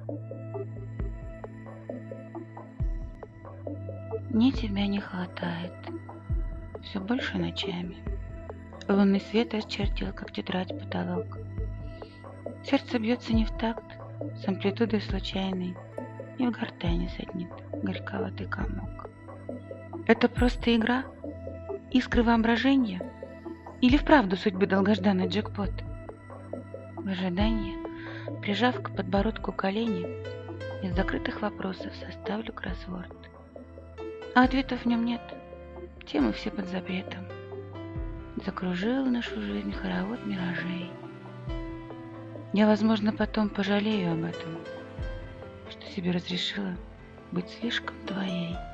Мне тебя не хватает, все больше ночами. Лунный свет очертил, как тетрадь, потолок. Сердце бьется не в такт, с амплитудой случайной, и в гортани саднит горьковатый комок. Это просто игра? Искры воображения? Или вправду судьбы долгожданный джекпот? В ожидании, прижав к подбородку колени, из закрытых вопросов составлю кроссворд. А ответов в нем нет, темы все под запретом. Закружил нашу жизнь хоровод миражей. Я, возможно, потом пожалею об этом, что себе разрешила быть слишком твоей.